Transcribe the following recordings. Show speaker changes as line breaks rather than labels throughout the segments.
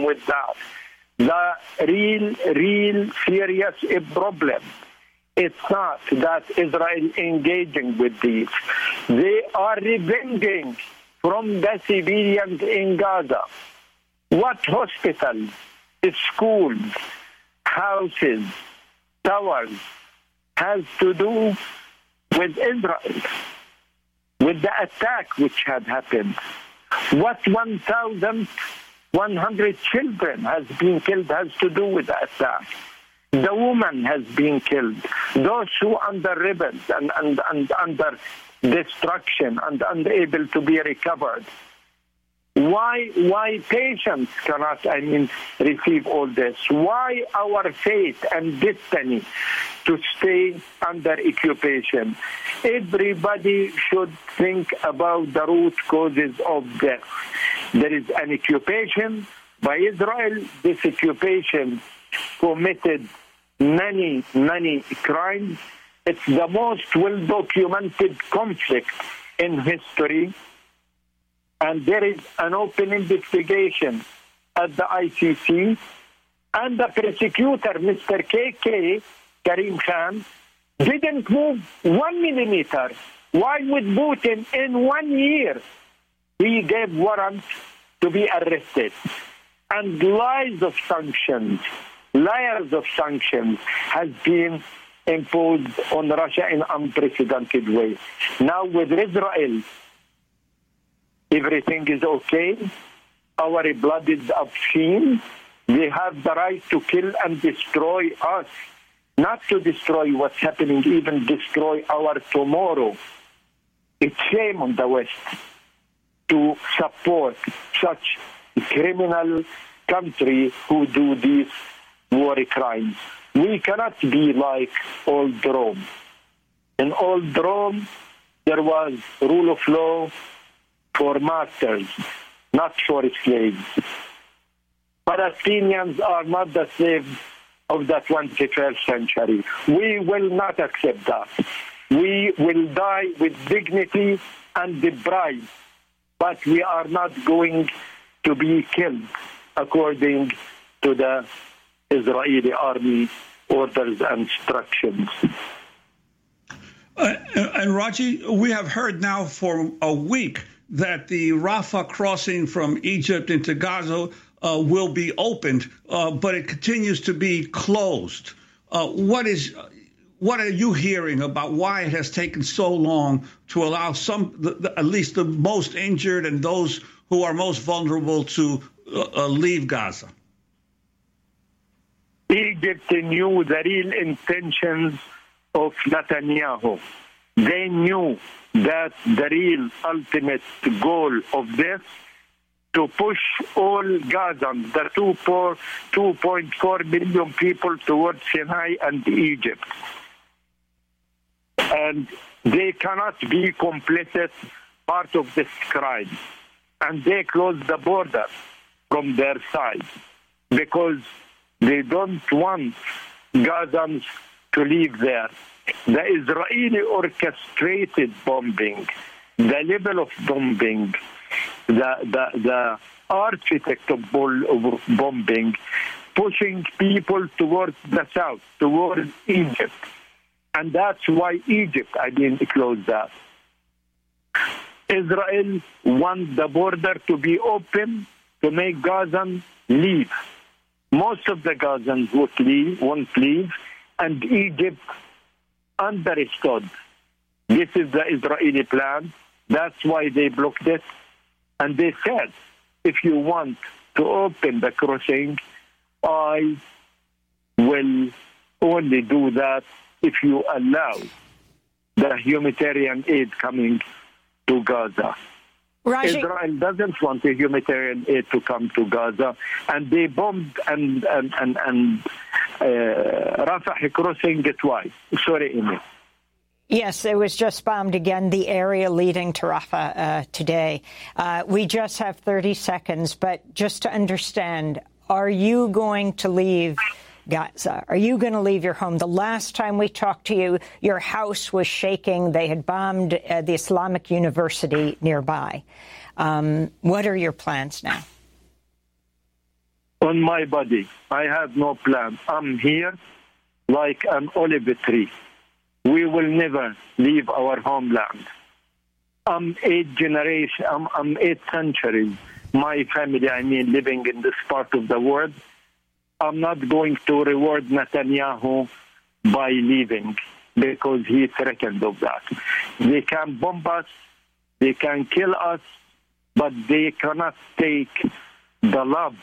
with that. The real serious problem, it's not that Israel engaging with these. They are revenging from the civilians in Gaza. What hospitals, schools, houses, towers has to do with Israel, with the attack which had happened? What 1,100 children has been killed has to do with the attack? The woman has been killed. Those who under rebels and under destruction and unable to be recovered. Why patients cannot, receive all this? Why our fate and destiny to stay under occupation? Everybody should think about the root causes of death. There is an occupation by Israel. This occupation committed many crimes. It's the most well-documented conflict in history. And there is an open investigation at the ICC. And the prosecutor, Mr. KK, Karim Khan, didn't move 1 millimeter. Why with Putin in 1 year? He gave warrant to be arrested. And layers of sanctions has been imposed on Russia in unprecedented way. Now with Israel, everything is okay. Our blood is upstream. They have the right to kill and destroy us, not to destroy what's happening, even destroy our tomorrow. It's shame on the West to support such criminal country who do these war crimes. We cannot be like old Rome. In old Rome, there was rule of law for masters, not for slaves. Palestinians are not the slaves of the 21st century. We will not accept that. We will die with dignity and the pride, but we are not going to be killed according to the Israeli army orders and instructions.
And Raji, we have heard now for a week that the Rafah crossing from Egypt into Gaza will be opened, but it continues to be closed. What are you hearing about why it has taken so long to allow at least the most injured and those who are most vulnerable to leave Gaza?
Egypt knew the real intentions of Netanyahu. They knew that the real ultimate goal of this to push all Gazans, the 2.4 million people, towards Sinai and Egypt. And they cannot be complicit part of this crime. And they closed the border from their side because they don't want Gazans to live there. The Israeli orchestrated bombing, the level of bombing, the architect of bombing, pushing people towards the south, towards Egypt. And that's why Egypt, closed that. Israel wants the border to be open to make Gazans leave. Most of the Gazans won't leave, and Egypt understood. This is the Israeli plan. That's why they blocked it. And they said, if you want to open the crossing, I will only do that if you allow the humanitarian aid coming to Gaza.
Raji,
Israel doesn't want the humanitarian aid to come to Gaza, and they bombed and Rafah crossing twice. Sorry, Amy.
Yes, it was just bombed again, the area leading to Rafah today. We just have 30 seconds, but just to understand, are you going to leave Gaza? Are you going to leave your home? The last time we talked to you, your house was shaking. They had bombed the Islamic University nearby. What are your plans now?
on my body. I have no plan. I'm here like an olive tree. We will never leave our homeland. I'm 8 generations, I'm 8 centuries. My family, living in this part of the world. I'm not going to reward Netanyahu by leaving because he threatened of that. They can bomb us, they can kill us, but they cannot take the love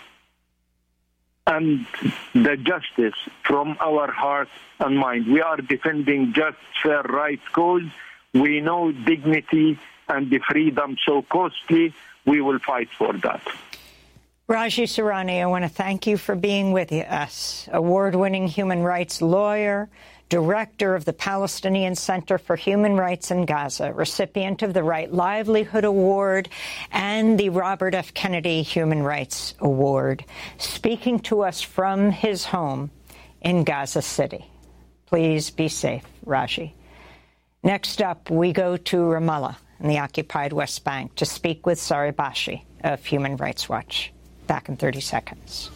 and the justice from our heart and mind. We are defending just, fair, right cause. We know dignity and the freedom so costly. We will fight for that.
Raji Sourani, I want to thank you for being with us. Award-winning human rights lawyer, director of the Palestinian Center for Human Rights in Gaza, recipient of the Right Livelihood Award and the Robert F. Kennedy Human Rights Award, speaking to us from his home in Gaza City. Please be safe, Raji. Next up, we go to Ramallah in the occupied West Bank to speak with Sari Bashi of Human Rights Watch. Back in 30 seconds.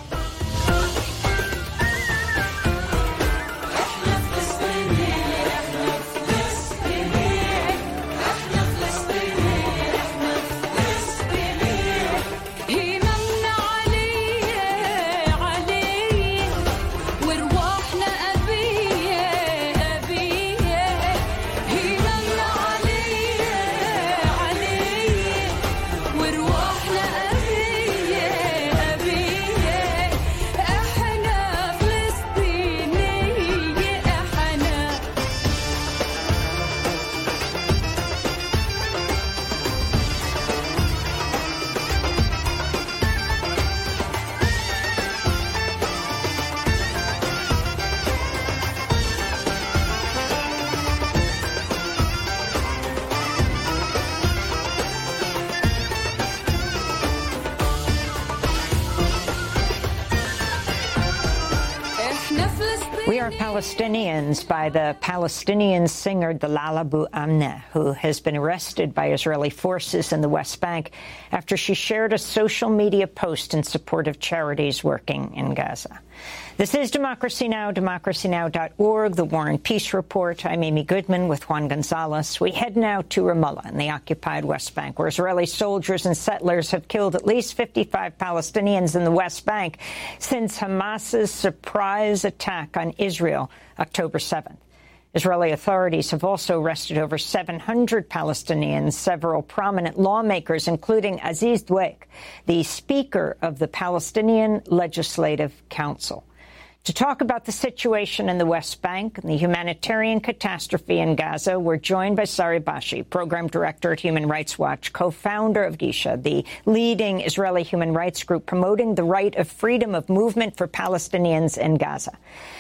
We Are Palestinians by the Palestinian singer Dalal Abu Amna, who has been arrested by Israeli forces in the West Bank after she shared a social media post in support of charities working in Gaza. This is Democracy Now!, democracynow.org, the War and Peace Report. I'm Amy Goodman with Juan Gonzalez. We head now to Ramallah in the occupied West Bank, where Israeli soldiers and settlers have killed at least 55 Palestinians in the West Bank since Hamas's surprise attack on Israel October 7th. Israeli authorities have also arrested over 700 Palestinians, several prominent lawmakers, including Aziz Dweik, the Speaker of the Palestinian Legislative Council. To talk about the situation in the West Bank and the humanitarian catastrophe in Gaza, we're joined by Sari Bashi, Program Director at Human Rights Watch, co-founder of Gisha, the leading Israeli human rights group promoting the right of freedom of movement for Palestinians in Gaza.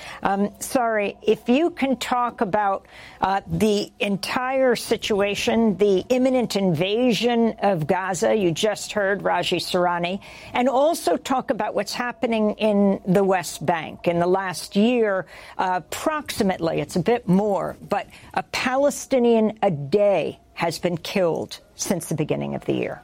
Sari, if you can talk about the entire situation, the imminent invasion of Gaza, you just heard Raji Sourani, and also talk about what's happening in the West Bank. In the last year, approximately, it's a bit more, but a Palestinian a day has been killed since the beginning of the year.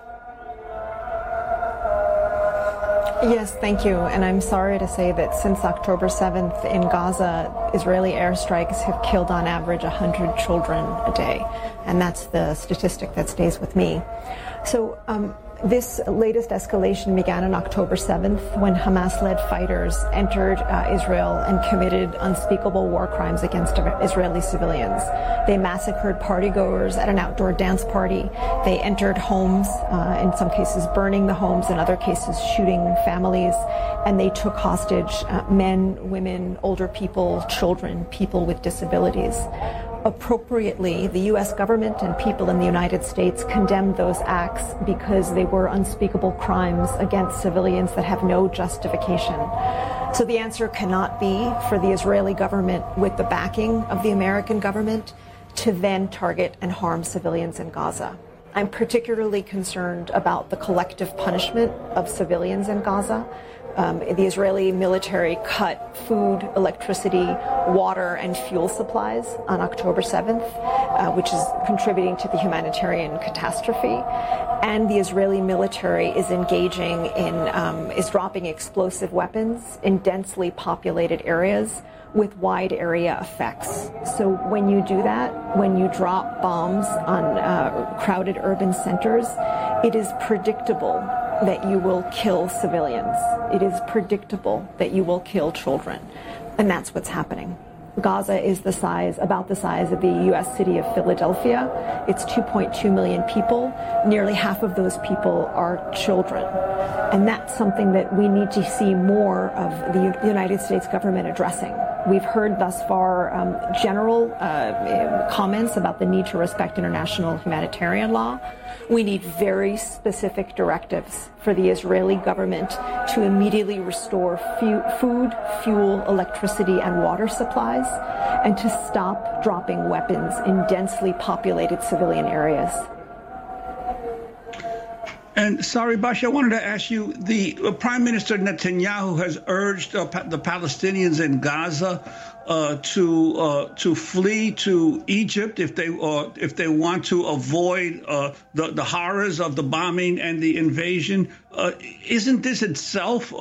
Yes, thank you. And I'm sorry to say that since October 7th in Gaza, Israeli airstrikes have killed on average 100 children a day. And that's the statistic that stays with me. So this latest escalation began on October 7th when Hamas-led fighters entered Israel and committed unspeakable war crimes against Israeli civilians. They massacred partygoers at an outdoor dance party. They entered homes, in some cases burning the homes, in other cases shooting families, and they took hostage men, women, older people, children, people with disabilities. Appropriately, the U.S. government and people in the United States condemned those acts because they were unspeakable crimes against civilians that have no justification. So the answer cannot be for the Israeli government, with the backing of the American government, to then target and harm civilians in Gaza. I'm particularly concerned about the collective punishment of civilians in Gaza. The Israeli military cut food, electricity, water, and fuel supplies on October 7th, which is contributing to the humanitarian catastrophe. And the Israeli military is engaging in, is dropping explosive weapons in densely populated areas with wide area effects. So when you do that, when you drop bombs on crowded urban centers, it is predictable that you will kill civilians. It is predictable that you will kill children. And that's what's happening. Gaza is about the size of the U.S. city of Philadelphia. It's 2.2 million people. Nearly half of those people are children. And that's something that we need to see more of the United States government addressing. We've heard thus far general comments about the need to respect international humanitarian law. We need very specific directives for the Israeli government to immediately restore food, fuel, electricity, and water supplies, and to stop dropping weapons in densely populated civilian areas.
And Sari Bashi, I wanted to ask you, the Prime Minister Netanyahu has urged the Palestinians in Gaza to flee to Egypt if they want to avoid the horrors of the bombing and the invasion. Isn't this itself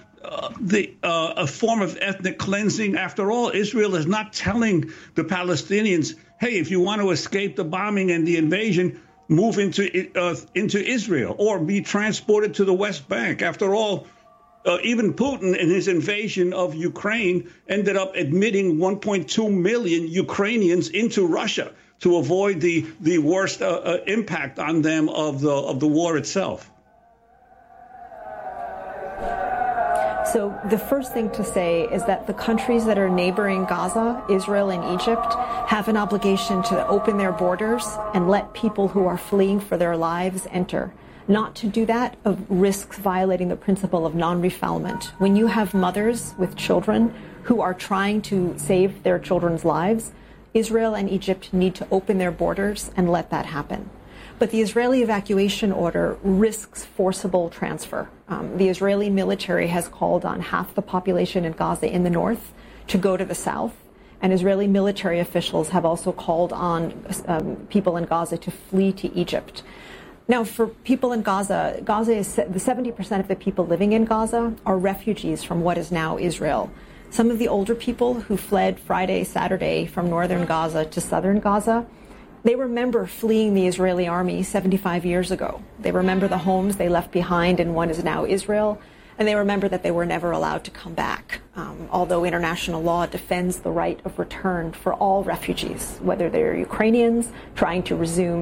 a form of ethnic cleansing? After all, Israel is not telling the Palestinians, hey, if you want to escape the bombing and the invasion, move into Israel or be transported to the West Bank. After all, even Putin in his invasion of Ukraine ended up admitting 1.2 million Ukrainians into Russia to avoid the worst impact on them of the war itself.
So the first thing to say is that the countries that are neighboring Gaza, Israel and Egypt, have an obligation to open their borders and let people who are fleeing for their lives enter. Not to do that risks violating the principle of non-refoulement. When you have mothers with children who are trying to save their children's lives, Israel and Egypt need to open their borders and let that happen. But the Israeli evacuation order risks forcible transfer. The Israeli military has called on half the population in Gaza in the north to go to the south. And Israeli military officials have also called on people in Gaza to flee to Egypt. Now, for people in Gaza, the 70% of the people living in Gaza are refugees from what is now Israel. Some of the older people who fled Friday, Saturday from northern Gaza to southern Gaza, they remember fleeing the Israeli army 75 years ago. They remember the homes they left behind in what is now Israel, and they remember that they were never allowed to come back, although international law defends the right of return for all refugees, whether they're Ukrainians trying to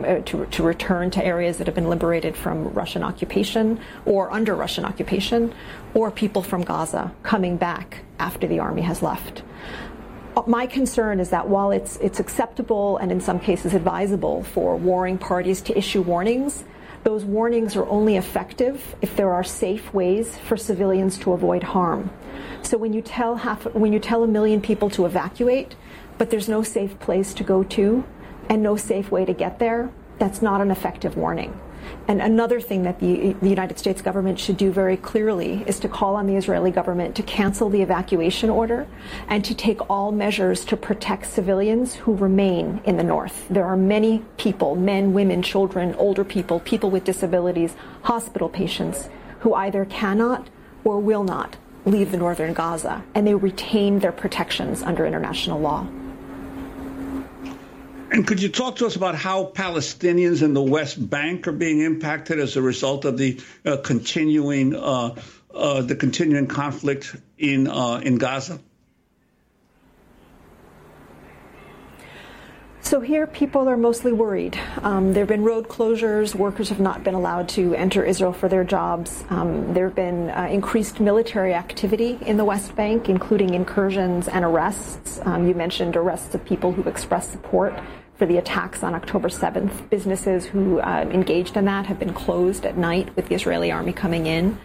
return to areas that have been liberated from Russian occupation or under Russian occupation, or people from Gaza coming back after the army has left. My concern is that while it's acceptable and in some cases advisable for warring parties to issue warnings, those warnings are only effective if there are safe ways for civilians to avoid harm. So when you tell 1 million people to evacuate, but there's no safe place to go to and no safe way to get there, that's not an effective warning. And another thing that the United States government should do very clearly is to call on the Israeli government to cancel the evacuation order and to take all measures to protect civilians who remain in the north. There are many people, men, women, children, older people, people with disabilities, hospital patients, who either cannot or will not leave the northern Gaza, and they retain their protections under international law.
And could you talk to us about how Palestinians in the West Bank are being impacted as a result of the continuing conflict in Gaza?
So here, people are mostly worried. There have been road closures. Workers have not been allowed to enter Israel for their jobs. There have been increased military activity in the West Bank, including incursions and arrests. You mentioned arrests of people who expressed support for the attacks on October 7th. Businesses who engaged in that have been closed at night with the Israeli army coming in.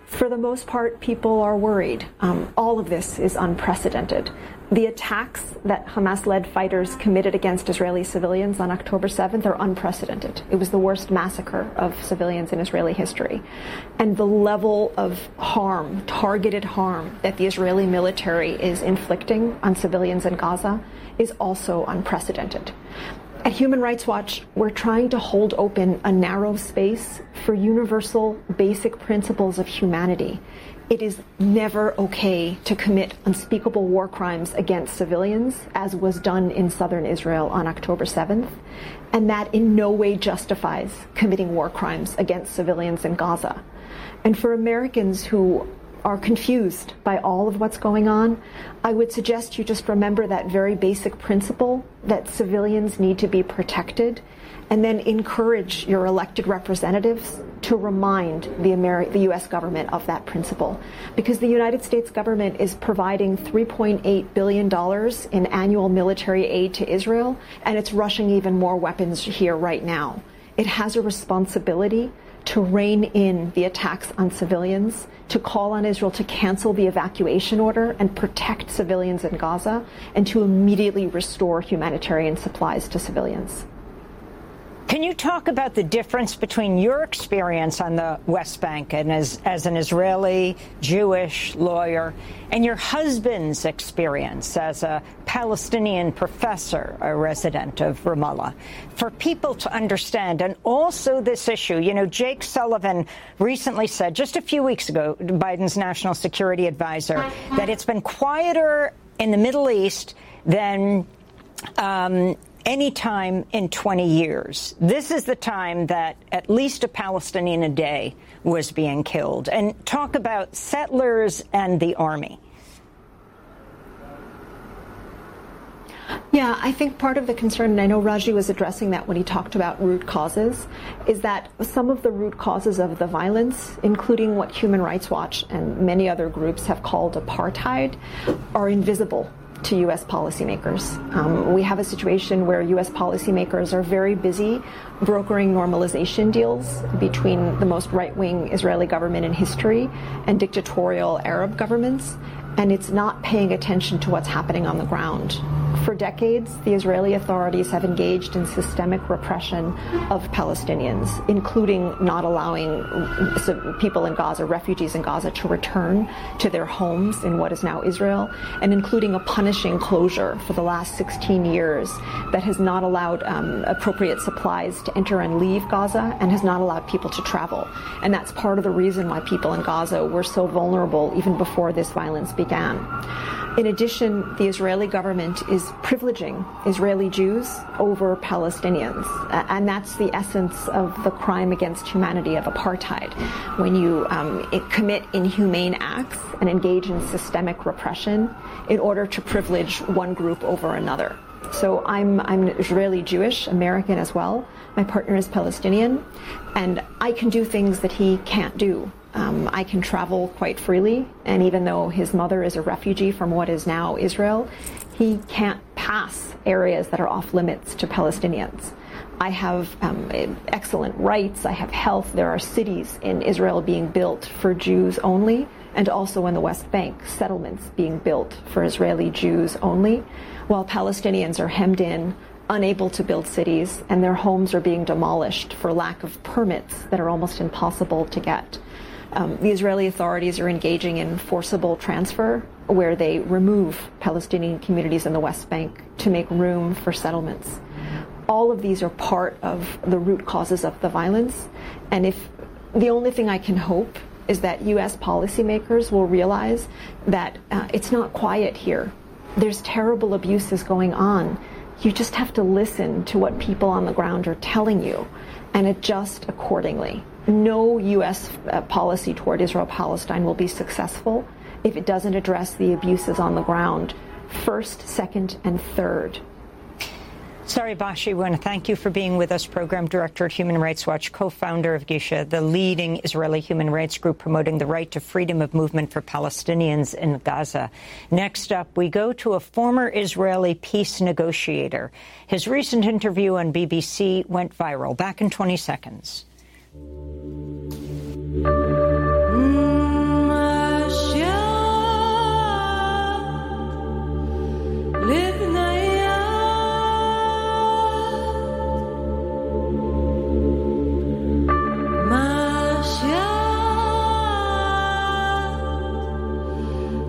For the most part, people are worried. All of this is unprecedented. The attacks that Hamas-led fighters committed against Israeli civilians on October 7th are unprecedented. It was the worst massacre of civilians in Israeli history. And the level of harm, targeted harm, that the Israeli military is inflicting on civilians in Gaza is also unprecedented. At Human Rights Watch, we're trying to hold open a narrow space for universal basic principles of humanity. It is never okay to commit unspeakable war crimes against civilians, as was done in southern Israel on October 7th, and that in no way justifies committing war crimes against civilians in Gaza. And for Americans who are confused by all of what's going on, I would suggest you just remember that very basic principle that civilians need to be protected, and then encourage your elected representatives to remind the U.S. government of that principle. Because the United States government is providing $3.8 billion in annual military aid to Israel, and it's rushing even more weapons here right now. It has a responsibility to rein in the attacks on civilians, to call on Israel to cancel the evacuation order and protect civilians in Gaza, and to immediately restore humanitarian supplies to civilians.
Can you talk about the difference between your experience on the West Bank and as an Israeli Jewish lawyer and your husband's experience as a Palestinian professor, a resident of Ramallah, for people to understand? And also this issue, you know, Jake Sullivan recently said, just a few weeks ago, Biden's national security advisor, that it's been quieter in the Middle East than any time in 20 years. This is the time that at least a Palestinian a day was being killed. And talk about settlers and the army.
Yeah, I think part of the concern, and I know Raji was addressing that when he talked about root causes, is that some of the root causes of the violence, including what Human Rights Watch and many other groups have called apartheid, are invisible to U.S. policymakers. We have a situation where U.S. policymakers are very busy brokering normalization deals between the most right-wing Israeli government in history and dictatorial Arab governments, and it's not paying attention to what's happening on the ground. For decades, the Israeli authorities have engaged in systemic repression of Palestinians, including not allowing people in Gaza, refugees in Gaza, to return to their homes in what is now Israel, and including a punishing closure for the last 16 years that has not allowed appropriate supplies to enter and leave Gaza and has not allowed people to travel. And that's part of the reason why people in Gaza were so vulnerable even before this violence began. In addition, the Israeli government is privileging Israeli Jews over Palestinians, and that's the essence of the crime against humanity of apartheid. When you commit inhumane acts and engage in systemic repression in order to privilege one group over another. So I'm Israeli Jewish, American as well. My partner is Palestinian, and I can do things that he can't do. I can travel quite freely, and even though his mother is a refugee from what is now Israel, he can't pass areas that are off limits to Palestinians. I have excellent rights, I have health. There are cities in Israel being built for Jews only, and also in the West Bank, settlements being built for Israeli Jews only, while Palestinians are hemmed in, unable to build cities, and their homes are being demolished for lack of permits that are almost impossible to get. The Israeli authorities are engaging in forcible transfer, where they remove Palestinian communities in the West Bank to make room for settlements. All of these are part of the root causes of the violence, and if the only thing I can hope is that U.S. policymakers will realize that it's not quiet here. There's terrible abuses going on. You just have to listen to what people on the ground are telling you and adjust accordingly. No U.S. policy toward Israel-Palestine will be successful if it doesn't address the abuses on the ground first, second, and third.
Sari Bashi, we want to thank you for being with us, Program Director at Human Rights Watch, co-founder of Gisha, the leading Israeli human rights group promoting the right to freedom of movement for Palestinians in Gaza. Next up, we go to a former Israeli peace negotiator. His recent interview on BBC went viral. Back in 20 seconds.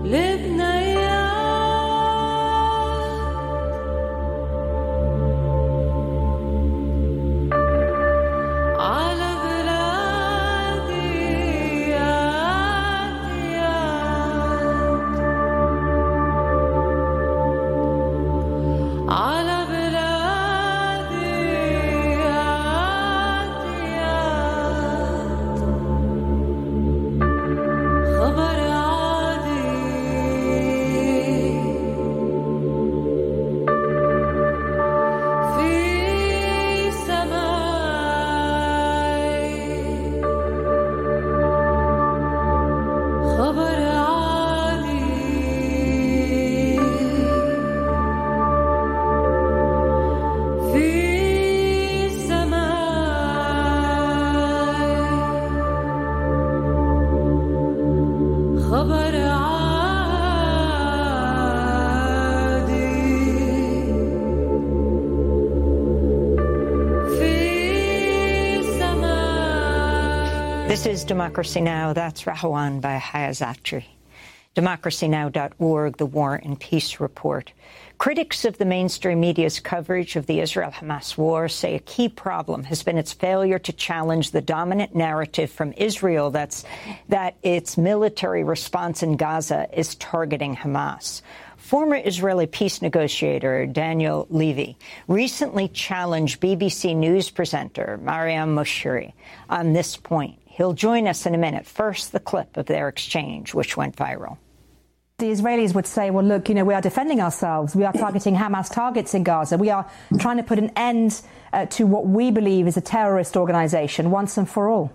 This is Democracy Now! That's Rahawan by Hayazatri. DemocracyNow.org, the War and Peace Report. Critics of the mainstream media's coverage of the Israel-Hamas war say a key problem has been its failure to challenge the dominant narrative from Israel that its military response in Gaza is targeting Hamas. Former Israeli peace negotiator Daniel Levy recently challenged BBC News presenter Mariam Moshiri on this point. He'll join us in a minute. First, the clip of their exchange, which went viral.
The Israelis would say, well, look, we are defending ourselves. We are targeting Hamas targets in Gaza. We are trying to put an end to what we believe is a terrorist organization once and for all.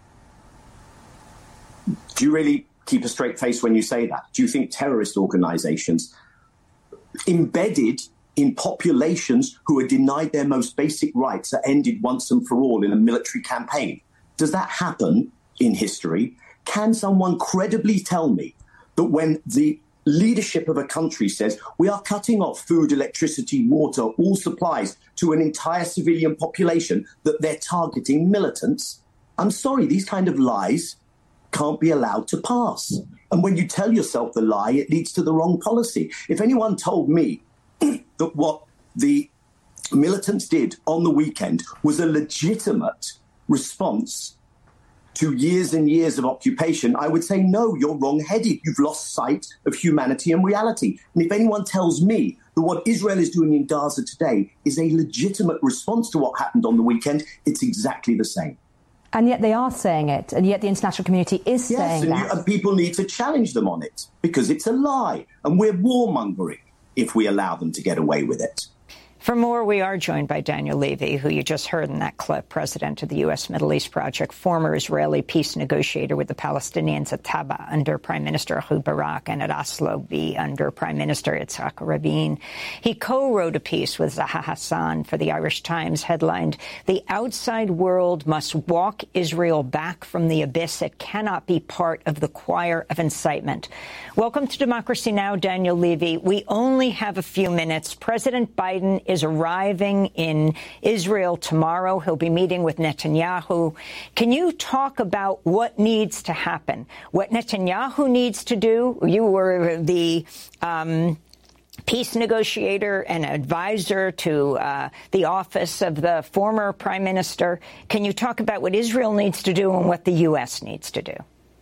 Do you really keep a straight face when you say that? Do you think terrorist organizations embedded in populations who are denied their most basic rights are ended once and for all in a military campaign? Does that happen in history? Can someone credibly tell me that when the leadership of a country says we are cutting off food, electricity, water, all supplies to an entire civilian population, that they're targeting militants? I'm sorry, these kind of lies can't be allowed to pass. And when you tell yourself the lie, it leads to the wrong policy. If anyone told me that what the militants did on the weekend was a legitimate response to years and years of occupation, I would say, no, you're wrong-headed. You've lost sight of humanity and reality. And if anyone tells me that what Israel is doing in Gaza today is a legitimate response to what happened on the weekend, it's exactly the same.
And yet they are saying it, and yet the international community is saying that.
And people need to challenge them on it, because it's a lie, and we're warmongering if we allow them to get away with it.
For more, we are joined by Daniel Levy, who you just heard in that clip, president of the U.S. Middle East Project, former Israeli peace negotiator with the Palestinians at Taba under Prime Minister Ehud Barak and at Oslo B under Prime Minister Yitzhak Rabin. He co-wrote a piece with Zaha Hassan for the Irish Times headlined, "The outside world must walk Israel back from the abyss. It cannot be part of the choir of incitement." Welcome to Democracy Now!, Daniel Levy. We only have a few minutes. President Biden is arriving in Israel tomorrow. He'll be meeting with Netanyahu. Can you talk about what needs to happen, what Netanyahu needs to do? You were the peace negotiator and advisor to the office of the former prime minister. Can you talk about what Israel needs to do and what the U.S. needs to do?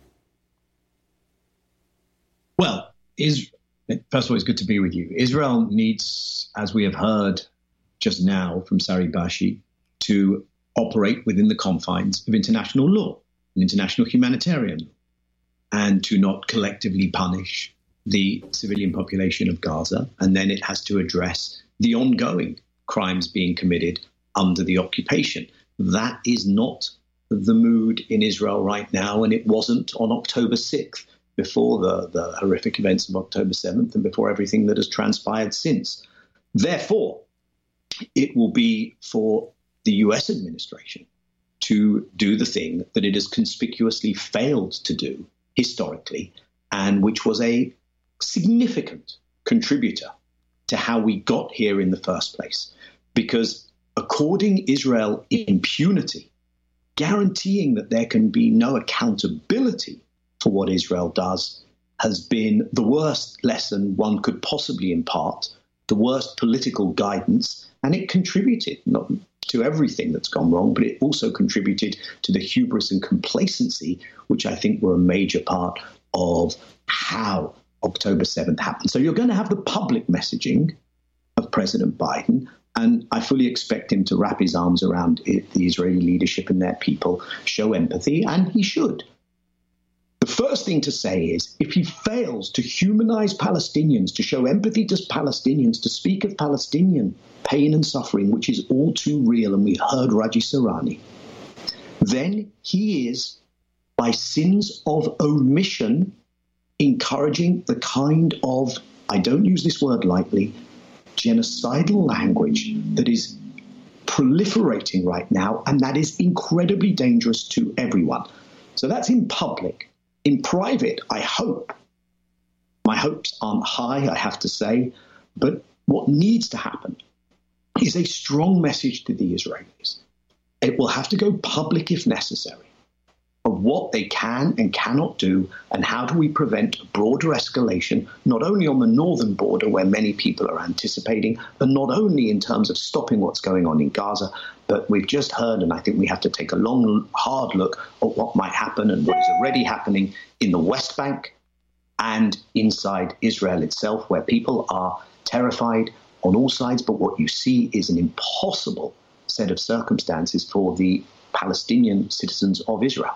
Well, first of all, it's good to be with you. Israel needs, as we have heard just now from Sari Bashi, to operate within the confines of international law and international humanitarian law, and to not collectively punish the civilian population of Gaza. And then it has to address the ongoing crimes being committed under the occupation. That is not the mood in Israel right now, and it wasn't on October 6th. Before the horrific events of October 7th and before everything that has transpired since. Therefore, it will be for the U.S. administration to do the thing that it has conspicuously failed to do historically, and which was a significant contributor to how we got here in the first place. Because according Israel impunity, guaranteeing that there can be no accountability for what Israel does, has been the worst lesson one could possibly impart, the worst political guidance, and it contributed not to everything that's gone wrong, but it also contributed to the hubris and complacency, which I think were a major part of how October 7th happened. So you're going to have the public messaging of President Biden, and I fully expect him to wrap his arms around the Israeli leadership and their people, show empathy, and he should. The first thing to say is, if he fails to humanize Palestinians, to show empathy to Palestinians, to speak of Palestinian pain and suffering, which is all too real, and we heard Raji Sarani, then he is, by sins of omission, encouraging the kind of, I don't use this word lightly, genocidal language that is proliferating right now, and that is incredibly dangerous to everyone. So that's in public. In private, I hope, my hopes aren't high, I have to say, but what needs to happen is a strong message to the Israelis. It will have to go public if necessary, of what they can and cannot do, and how do we prevent a broader escalation, not only on the northern border where many people are anticipating, and not only in terms of stopping what's going on in Gaza, but we've just heard, and I think we have to take a long, hard look at what might happen and what is already happening in the West Bank and inside Israel itself, where people are terrified on all sides, but what you see is an impossible set of circumstances for the Palestinian citizens of Israel.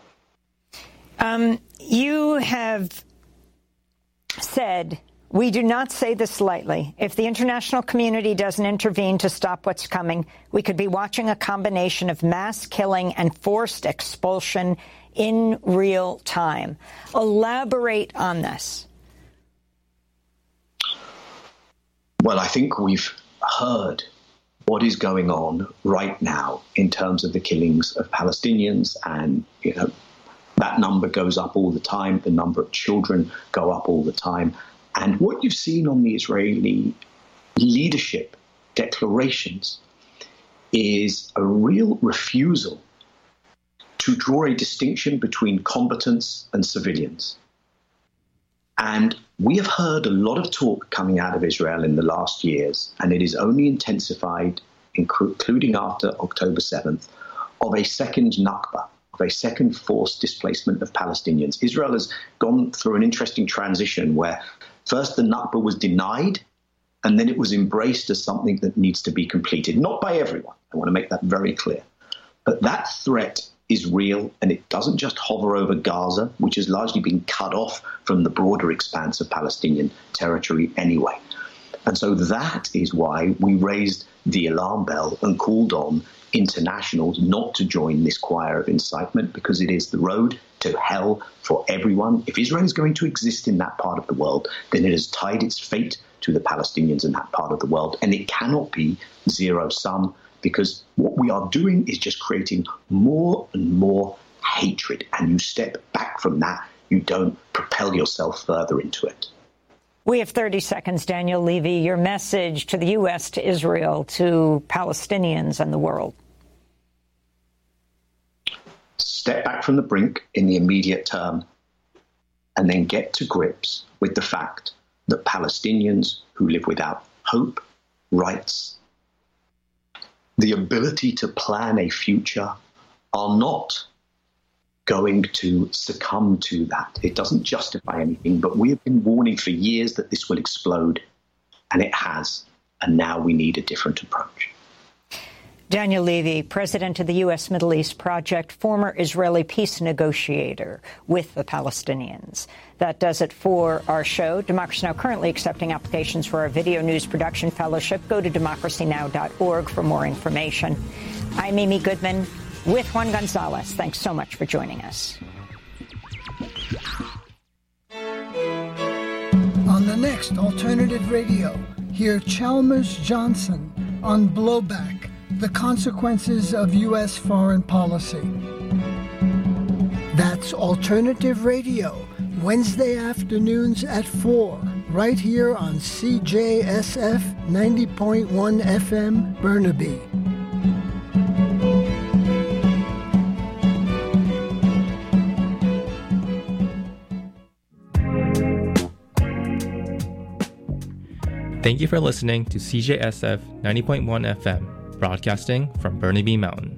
You have said, we do not say this lightly, if the international community doesn't intervene to stop what's coming, we could be watching a combination of mass killing and forced expulsion in real time. Elaborate on this.
Well, I think we've heard what is going on right now in terms of the killings of Palestinians, and, you know, that number goes up all the time. The number of children go up all the time. And what you've seen on the Israeli leadership declarations is a real refusal to draw a distinction between combatants and civilians. And we have heard a lot of talk coming out of Israel in the last years, and it is only intensified, including after October 7th, of a second Nakba, of a second forced displacement of Palestinians. Israel has gone through an interesting transition where first the Nakba was denied, and then it was embraced as something that needs to be completed. Not by everyone. I want to make that very clear. But that threat is real, and it doesn't just hover over Gaza, which has largely been cut off from the broader expanse of Palestinian territory anyway. And so that is why we raised the alarm bell and called on internationals not to join this choir of incitement, because it is the road to hell for everyone. If Israel is going to exist in that part of the world, then it has tied its fate to the Palestinians in that part of the world, and it cannot be zero-sum, because what we are doing is just creating more and more hatred, and you step back from that, you don't propel yourself further into it.
We have 30 seconds, Daniel Levy. Your message to the U.S., to Israel, to Palestinians and the world.
Step back from the brink in the immediate term, and then get to grips with the fact that Palestinians who live without hope, rights, the ability to plan a future are not going to succumb to that. It doesn't justify anything, but we have been warning for years that this will explode, and it has, and now we need a different approach.
Daniel Levy, president of the U.S. Middle East Project, former Israeli peace negotiator with the Palestinians. That does it for our show. Democracy Now! Currently accepting applications for our video news production fellowship. Go to democracynow.org for more information. I'm Amy Goodman with Juan Gonzalez. Thanks so much for joining us.
On the next Alternative Radio, hear Chalmers Johnson on Blowback, the consequences of U.S. foreign policy. That's Alternative Radio, Wednesday afternoons at 4, right here on CJSF 90.1 FM, Burnaby.
Thank you for listening to CJSF 90.1 FM, broadcasting from Burnaby Mountain.